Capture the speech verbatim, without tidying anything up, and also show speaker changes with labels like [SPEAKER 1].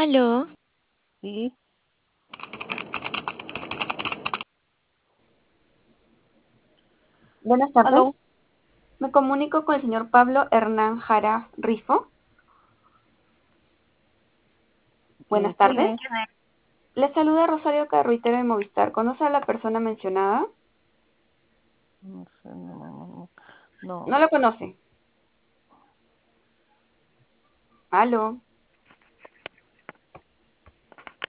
[SPEAKER 1] Aló,
[SPEAKER 2] Sí,
[SPEAKER 3] Buenas
[SPEAKER 2] aló,
[SPEAKER 3] tardes. Me comunico con el señor Pablo Hernán Jara Rifo.
[SPEAKER 2] eh,
[SPEAKER 3] Buenas
[SPEAKER 2] ¿quién
[SPEAKER 3] tardes.
[SPEAKER 2] es?
[SPEAKER 3] Le saluda Rosario Carruitero de Movistar. ¿Conoce a la persona mencionada?
[SPEAKER 2] No sé, no, no, no, no.
[SPEAKER 3] No lo conoce. Aló.